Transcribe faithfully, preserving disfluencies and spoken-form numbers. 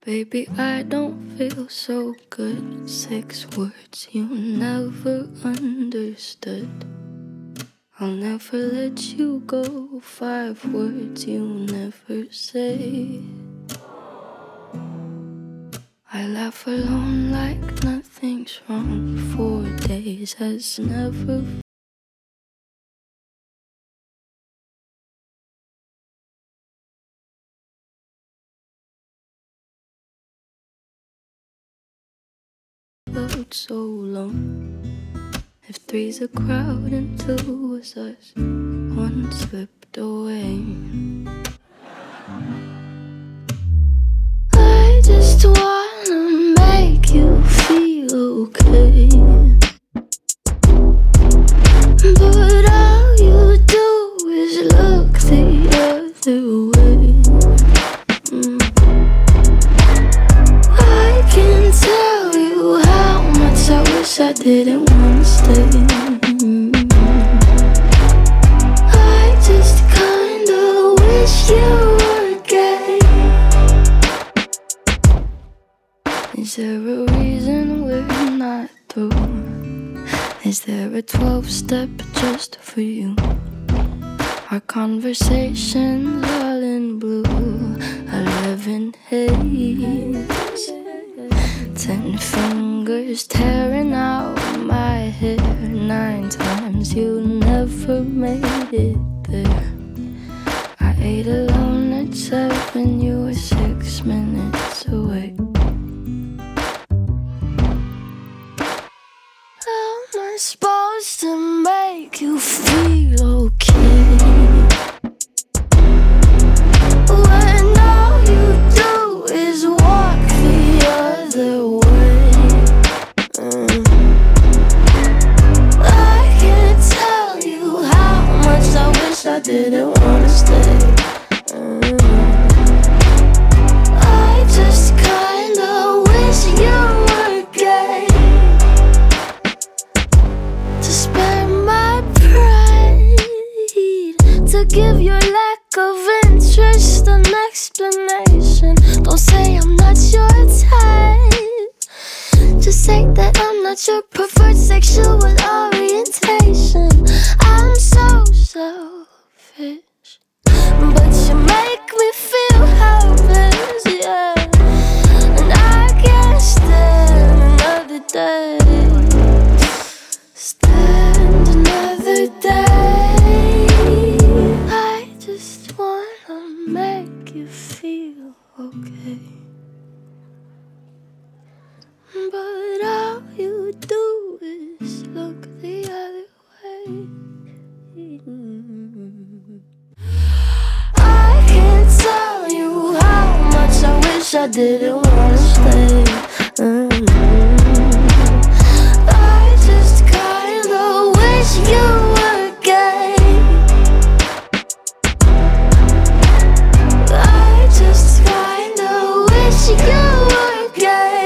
Baby, I don't feel so good. Six words you never understood. I'll never let you go. Five words you never say. I laugh alone like nothing's wrong. Four days has never felt so long. If three's a crowd and two was us, one slipped away. I just wanna make you feel okay, but all you do is look the other way. mm. I can tell you how much I wish I didn't wanna stay. mm. I just kinda wish you were gay. Is there a reason we're not through? Is there a twelve-step just for you? Our conversations all in blue, eleven haze, ten fingers tearing out my hair. Nine times you never made it there. I ate alone at seven, you were six minutes away. How am I supposed to make you feel okay when all you do is walk the other way? mm. I can't tell you how much I wish I didn't wanna stay. mm. I just kinda wish you were gay, to spare my pride, to give your lack of interest an explanation. Don't say I'm not your type, just say that I'm not your preferred sexual orientation. I'm so selfish, but you make me feel helpless, yeah. And I can't stand another day. Stand another day. I just wanna make you feel okay, but all you do is look the other way. I can't tell you how much I wish I didn't wanna stay. mm. I just kinda wish you were gay. I just kinda wish you were gay.